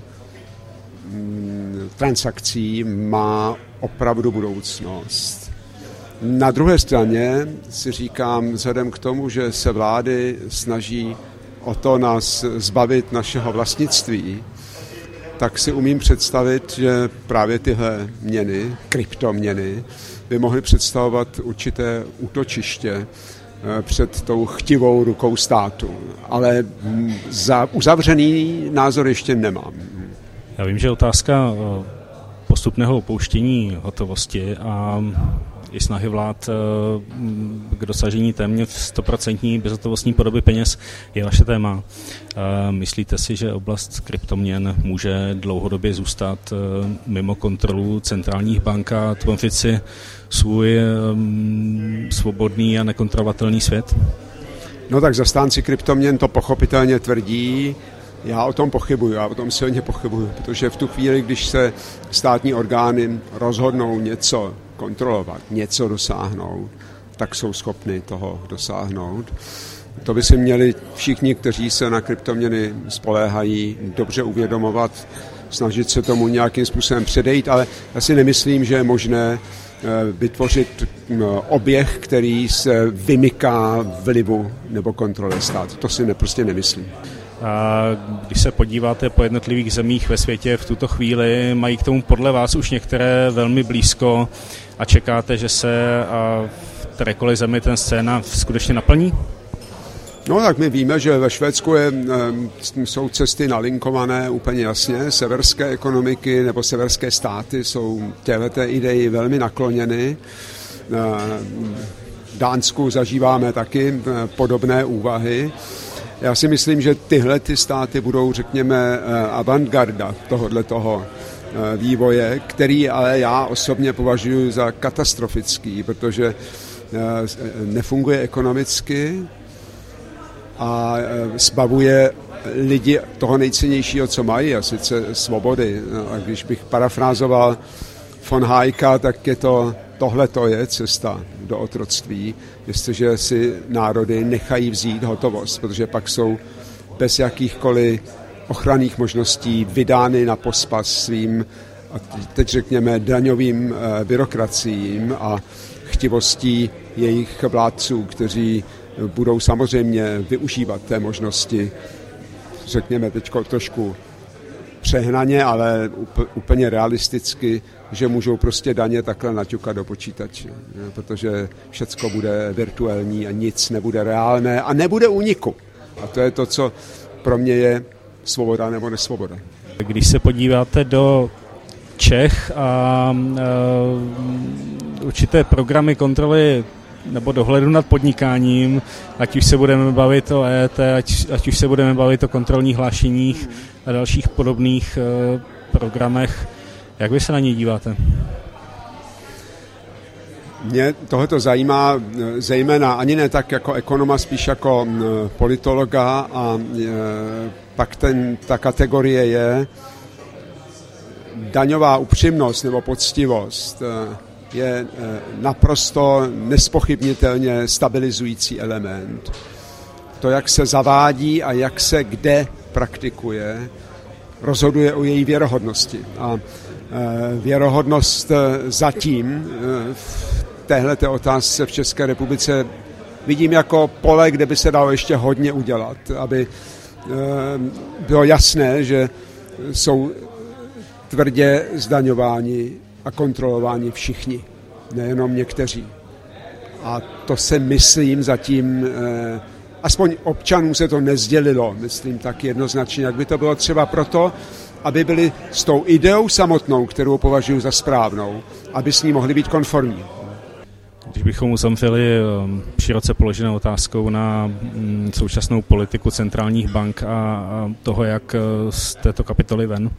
transakcí má opravdu budoucnost. Na druhé straně si říkám, vzhledem k tomu, že se vlády snaží o to nás zbavit našeho vlastnictví, tak si umím představit, že právě tyhle měny, kryptoměny, by mohly představovat určité útočiště před tou chtivou rukou státu. Ale za uzavřený názor ještě nemám. Já vím, že otázka postupného opouštění hotovosti a i snahy vlád k dosažení téměř stoprocentní bezhotovostní podoby peněz je vaše téma. Myslíte si, že oblast kryptoměn může dlouhodobě zůstat mimo kontrolu centrálních bank a tvořit si svůj svobodný a nekontrolovatelný svět? No tak zastánci kryptoměn to pochopitelně tvrdí. Já o tom pochybuju, já o tom silně pochybuju, protože v tu chvíli, když se státní orgány rozhodnou něco kontrolovat, něco dosáhnout, tak jsou schopni toho dosáhnout. To by si měli všichni, kteří se na kryptoměny spoléhají, dobře uvědomovat, snažit se tomu nějakým způsobem předejít, ale já si nemyslím, že je možné vytvořit oběh, který se vymyká vlivu nebo kontrole státu. To si ne, prostě nemyslím. A když se podíváte po jednotlivých zemích ve světě v tuto chvíli, mají k tomu podle vás už některé velmi blízko a čekáte, že se v kterékoliv zemi ten scénář skutečně naplní? No tak my víme, že ve Švédsku je, jsou cesty nalinkované úplně jasně. Severské ekonomiky nebo severské státy jsou těchto ideí velmi nakloněny. V Dánsku zažíváme taky podobné úvahy. Já si myslím, že tyhle ty státy budou, řekněme, avantgarda tohoto vývoje, který ale já osobně považuji za katastrofický, protože nefunguje ekonomicky a zbavuje lidi toho nejcennějšího, co mají, a sice svobody. A když bych parafrázoval von Hayeka, tak je to tohle to je cesta do otroctví, jestliže si národy nechají vzít hotovost, protože pak jsou bez jakýchkoliv ochranných možností vydány na pospas svým, a teď řekněme, daňovým byrokraciím a chtivostí jejich vládců, kteří budou samozřejmě využívat té možnosti, řekněme teď trošku přehnaně, ale úplně realisticky, že můžou prostě daně takhle naťukat do počítače, protože všecko bude virtuální a nic nebude reálné a nebude úniku. A to je to, co pro mě je svoboda nebo nesvoboda. Když se podíváte do Čech a uh, určité programy kontroly nebo dohledu nad podnikáním, ať už se budeme bavit o E E T, ať, ať už se budeme bavit o kontrolních hlášeních a dalších podobných uh, programech, jak vy se na ně díváte? Mě tohleto zajímá zejména ani ne tak jako ekonoma, spíš jako politologa a pak ten, ta kategorie je daňová upřímnost nebo poctivost je naprosto nespochybnitelně stabilizující element. To, jak se zavádí a jak se kde praktikuje, rozhoduje o její věrohodnosti. A věrohodnost zatím v téhleté otázce v České republice vidím jako pole, kde by se dalo ještě hodně udělat, aby bylo jasné, že jsou tvrdě zdaňováni a kontrolováni všichni, nejenom někteří. A to se myslím zatím, aspoň občanům se to nezdělilo, myslím tak jednoznačně, jak by to bylo třeba proto, aby byli s tou ideou samotnou, kterou považuji za správnou, aby s ní mohli být konformní. Když bychom uzavřeli široce položenou otázkou na současnou politiku centrálních bank a toho, jak z této kapitoly ven?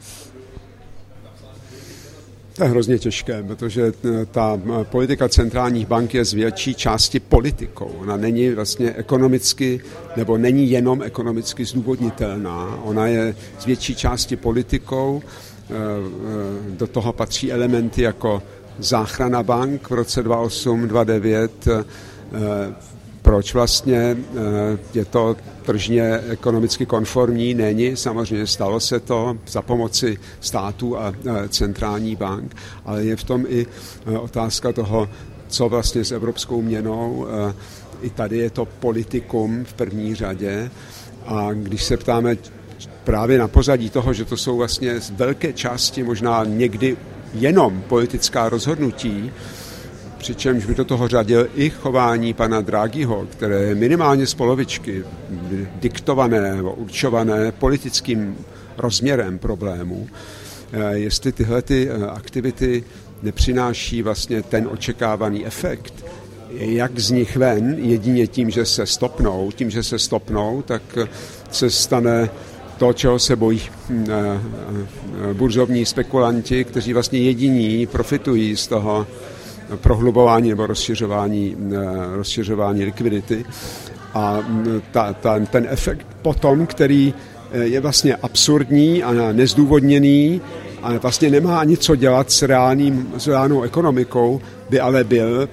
To je hrozně těžké, protože ta politika centrálních bank je z větší části politikou. Ona není vlastně ekonomicky, nebo není jenom ekonomicky zdůvodnitelná. Ona je z větší části politikou. Do toho patří elementy jako záchrana bank v roce dva tisíce osm dva tisíce devět. Proč vlastně je to tržně ekonomicky konformní? Není, samozřejmě stalo se to za pomoci států a centrální bank, ale je v tom i otázka toho, co vlastně s evropskou měnou. I tady je to politikum v první řadě a když se ptáme právě na pozadí toho, že to jsou vlastně z velké části možná někdy jenom politická rozhodnutí, přičemž by do toho řadil i chování pana Draghiho, které je minimálně z polovičky diktované nebo určované politickým rozměrem problému, jestli tyhle ty aktivity nepřináší vlastně ten očekávaný efekt, jak z nich ven, jedině tím, že se stopnou, tím, že se stopnou, tak se stane to, čeho se bojí burzovní spekulanti, kteří vlastně jediní profitují z toho prohlubování nebo rozšiřování, rozšiřování likvidity. A ta, ta, ten efekt potom, který je vlastně absurdní a nezdůvodněný a vlastně nemá ani co dělat s, reálným, s reálnou ekonomikou, by ale byl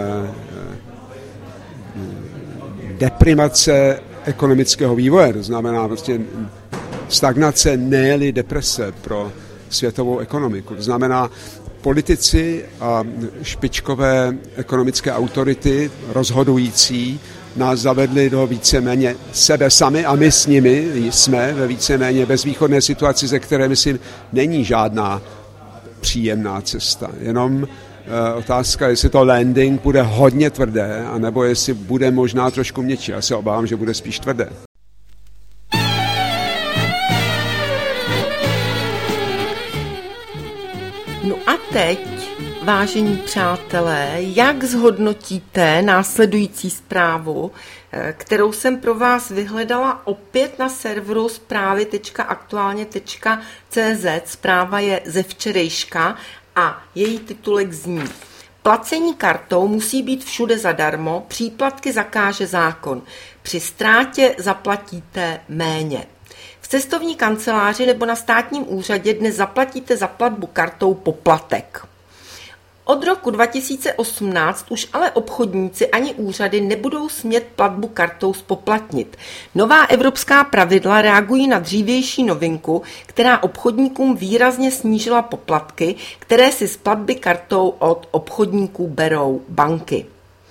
deprimace ekonomického vývoje. To znamená prostě stagnace, ne-li deprese pro světovou ekonomiku. To znamená, politici a špičkové ekonomické autority rozhodující nás zavedli do víceméně sebe sami a my s nimi jsme ve víceméně bezvýchodné situaci, ze které, myslím, není žádná příjemná cesta. Jenom e, otázka, jestli to landing bude hodně tvrdé, anebo jestli bude možná trošku měkčí. Já se obávám, že bude spíš tvrdé. No a teď, vážení přátelé, jak zhodnotíte následující zprávu, kterou jsem pro vás vyhledala opět na serveru zprávy tečka aktuálně tečka cé zet. Zpráva je ze včerejška a její titulek zní: Placení kartou musí být všude zadarmo, příplatky zakáže zákon. Při ztrátě zaplatíte méně. V cestovní kanceláři nebo na státním úřadě dnes zaplatíte za platbu kartou poplatek. Od roku dva tisíce osmnáct už ale obchodníci ani úřady nebudou smět platbu kartou spoplatnit. Nová evropská pravidla reagují na dřívější novinku, která obchodníkům výrazně snížila poplatky, které si z platby kartou od obchodníků berou banky.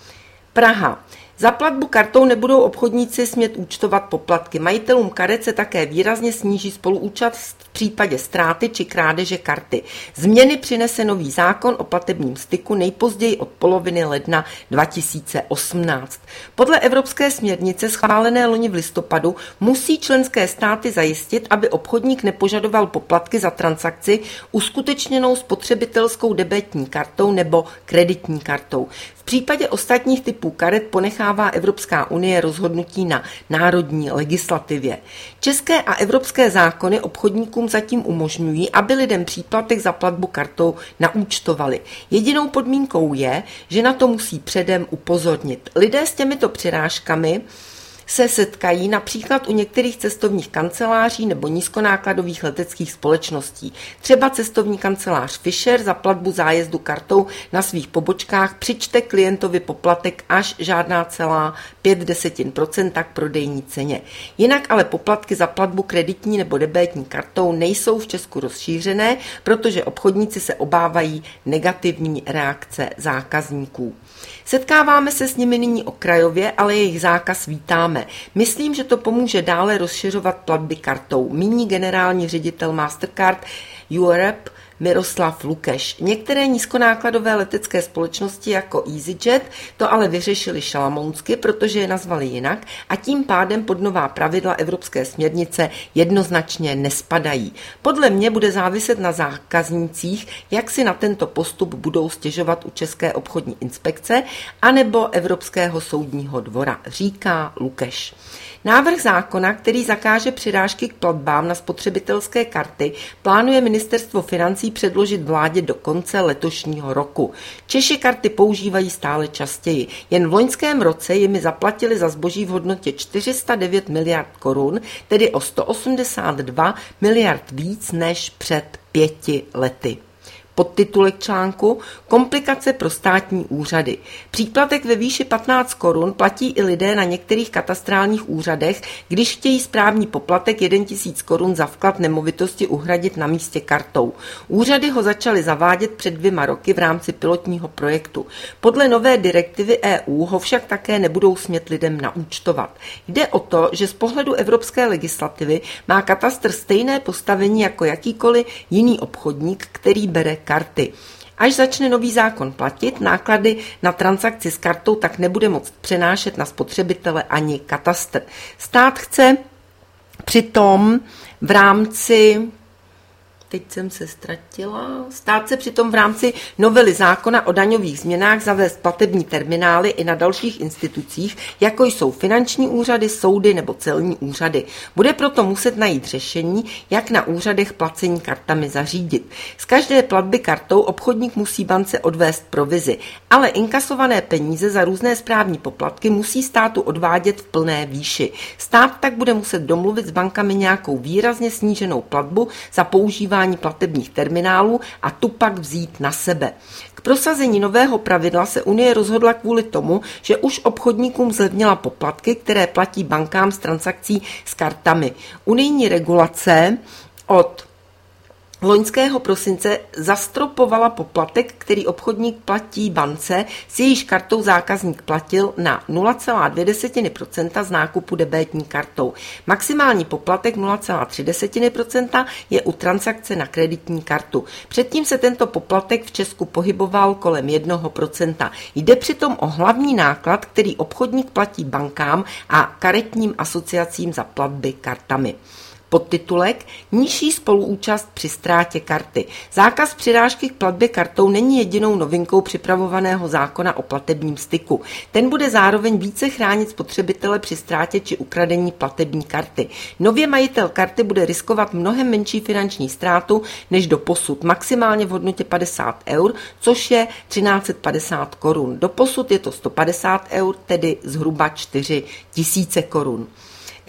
Praha. Za platbu kartou nebudou obchodníci smět účtovat poplatky. Majitelům karet se také výrazně sníží spoluúčast v případě ztráty či krádeže karty. Změny přinese nový zákon o platebním styku nejpozději od poloviny ledna dva tisíce osmnáct. Podle evropské směrnice schválené loni v listopadu musí členské státy zajistit, aby obchodník nepožadoval poplatky za transakci uskutečněnou spotřebitelskou debetní kartou nebo kreditní kartou. V případě ostatních typů karet ponechává Evropská unie rozhodnutí na národní legislativě. České a evropské zákony obchodníkům zatím umožňují, aby lidem příplatek za platbu kartou naúčtovali. Jedinou podmínkou je, že na to musí předem upozornit. Lidé s těmito přirážkami se setkají například u některých cestovních kanceláří nebo nízkonákladových leteckých společností. Třeba cestovní kancelář Fischer za platbu zájezdu kartou na svých pobočkách přičte klientovi poplatek až žádná celá pět desetin procenta k prodejní ceně. Jinak ale poplatky za platbu kreditní nebo debetní kartou nejsou v Česku rozšířené, protože obchodníci se obávají negativní reakce zákazníků. Setkáváme se s nimi nyní okrajově, ale jejich zákaz vítáme. Myslím, že to pomůže dále rozšiřovat platby kartou, míní generální ředitel Mastercard Europe Miroslav Lukeš. Některé nízkonákladové letecké společnosti jako EasyJet to ale vyřešili šalamounsky, protože je nazvali jinak a tím pádem pod nová pravidla evropské směrnice jednoznačně nespadají. Podle mě bude záviset na zákaznících, jak si na tento postup budou stěžovat u České obchodní inspekce anebo Evropského soudního dvora, říká Lukeš. Návrh zákona, který zakáže přirážky k platbám na spotřebitelské karty, plánuje ministerstvo financí předložit vládě do konce letošního roku. Češi karty používají stále častěji. Jen v loňském roce jimi zaplatili za zboží v hodnotě čtyři sta devět miliard korun, tedy o sto osmdesát dva miliard víc než před pěti lety. Podtitulek článku Komplikace pro státní úřady. Příplatek ve výši patnáct korun platí i lidé na některých katastrálních úřadech, když chtějí správní poplatek jedna tisíc korun za vklad nemovitosti uhradit na místě kartou. Úřady ho začaly zavádět před dvěma roky v rámci pilotního projektu. Podle nové direktivy E U ho však také nebudou smět lidem naúčtovat. Jde o to, že z pohledu evropské legislativy má katastr stejné postavení jako jakýkoliv jiný obchodník, který bere karty. Až začne nový zákon platit, náklady na transakci s kartou tak nebude moct přenášet na spotřebitele ani katastr. Stát chce přitom v rámci Teď jsem se ztratila. Stát se přitom v rámci novely zákona o daňových změnách zavést platební terminály i na dalších institucích, jako jsou finanční úřady, soudy nebo celní úřady. Bude proto muset najít řešení, jak na úřadech placení kartami zařídit. Z každé platby kartou obchodník musí bance odvést provizi, ale inkasované peníze za různé správní poplatky musí státu odvádět v plné výši. Stát tak bude muset domluvit s bankami nějakou výrazně sníženou platbu za používání platebních terminálů a tu pak vzít na sebe. K prosazení nového pravidla se Unie rozhodla kvůli tomu, že už obchodníkům zlevnila poplatky, které platí bankám z transakcí s kartami. Unijní regulace od loňského prosince zastropovala poplatek, který obchodník platí bance, s jejíž kartou zákazník platil na nula celá dvě procenta z nákupu debetní kartou. Maximální poplatek nula celá tři procenta je u transakce na kreditní kartu. Předtím se tento poplatek v Česku pohyboval kolem jednoho procenta. Jde přitom o hlavní náklad, který obchodník platí bankám a karetním asociacím za platby kartami. Podtitulek Nižší spoluúčast při ztrátě karty. Zákaz přirážky k platbě kartou není jedinou novinkou připravovaného zákona o platebním styku. Ten bude zároveň více chránit spotřebitele při ztrátě či ukradení platební karty. Nově majitel karty bude riskovat mnohem menší finanční ztrátu než doposud, maximálně v hodnotě padesát eur, což je třináct set padesát korun. Doposud je to sto padesát eur, tedy zhruba čtyři tisíce korun.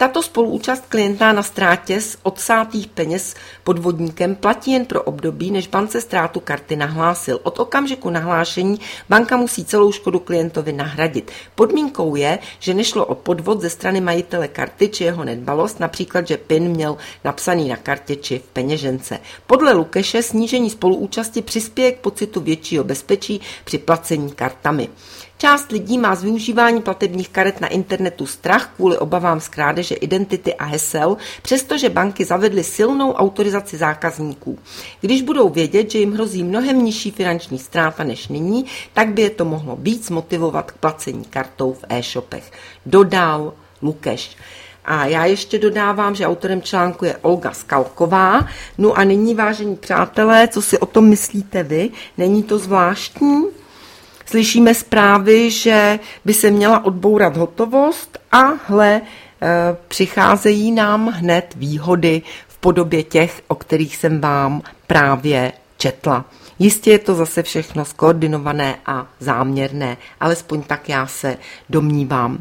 Tato spoluúčast klienta na ztrátě z odsátých peněz podvodníkem platí jen pro období, než bance ztrátu karty nahlásil. Od okamžiku nahlášení banka musí celou škodu klientovi nahradit. Podmínkou je, že nešlo o podvod ze strany majitele karty či jeho nedbalost, například, že PIN měl napsaný na kartě či v peněžence. Podle Lukeše snížení spoluúčasti přispěje k pocitu většího bezpečí při placení kartami. Část lidí má z využívání platebních karet na internetu strach kvůli obavám z krádeže identity a hesel, přestože banky zavedly silnou autorizaci zákazníků. Když budou vědět, že jim hrozí mnohem nižší finanční ztráta než nyní, tak by je to mohlo víc motivovat k placení kartou v e-shopech. Dodal Lukeš. A já ještě dodávám, že autorem článku je Olga Skalková. No a nyní, vážení přátelé, co si o tom myslíte vy? Není to zvláštní? Slyšíme zprávy, že by se měla odbourat hotovost a hle, e, přicházejí nám hned výhody v podobě těch, o kterých jsem vám právě četla. Jistě je to zase všechno skoordinované a záměrné, alespoň tak já se domnívám.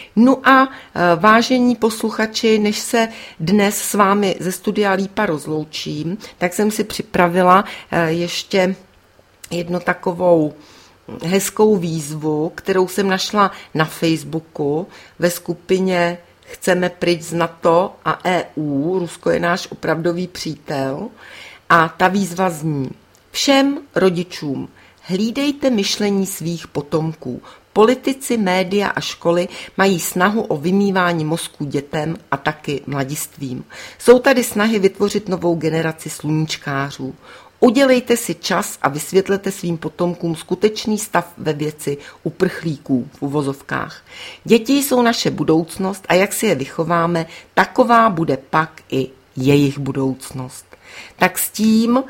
No a vážení posluchači, než se dnes s vámi ze studia Lípa rozloučím, tak jsem si připravila ještě jednu takovou hezkou výzvu, kterou jsem našla na Facebooku ve skupině Chceme pryč z NATO a E U, Rusko je náš opravdový přítel. A ta výzva zní: všem rodičům hlídejte myšlení svých potomků. Politici, média a školy mají snahu o vymývání mozků dětem a taky mladistvím. Jsou tady snahy vytvořit novou generaci sluníčkářů. Udělejte si čas a vysvětlete svým potomkům skutečný stav ve věci uprchlíků v uvozovkách. Děti jsou naše budoucnost a jak si je vychováme, taková bude pak i jejich budoucnost. Tak s tím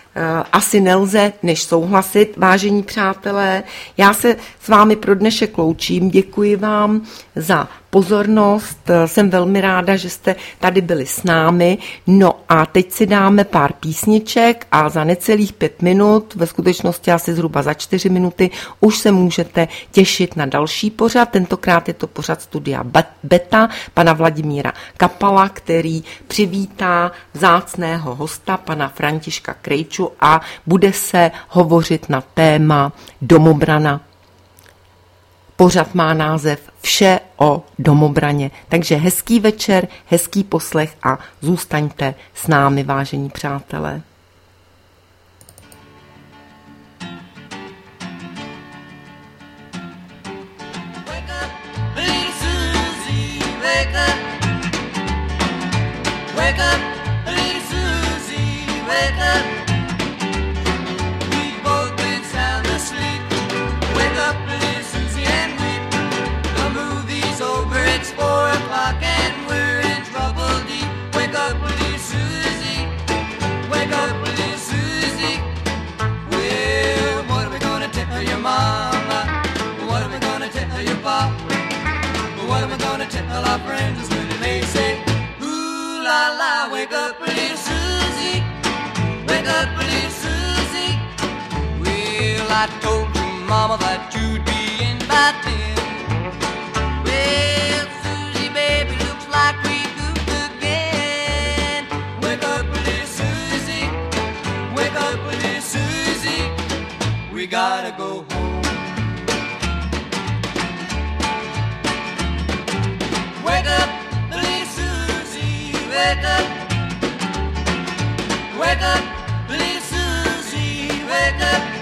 asi nelze než souhlasit, vážení přátelé. Já se s vámi pro dnešek loučím, děkuji vám za pozornost, jsem velmi ráda, že jste tady byli s námi. No a teď si dáme pár písniček a za necelých pět minut, ve skutečnosti asi zhruba za čtyři minuty, už se můžete těšit na další pořad. Tentokrát je to pořad studia Beta, pana Vladimíra Kapala, který přivítá vzácného hosta, pana Františka Krejču, a bude se hovořit na téma domobrana. Pořad má název Vše o domobraně. Takže hezký večer, hezký poslech a zůstaňte s námi, vážení přátelé. Tell our friends when they say, ooh la la, wake up little Susie, wake up little Susie. Well, I told your mama that you'd be in by ten. Well, Susie, baby, looks like we goofed again. Wake up little Susie, wake up little Susie, we gotta go home. Wake up, little Susie, wake up. Wake up, little Susie, wake up.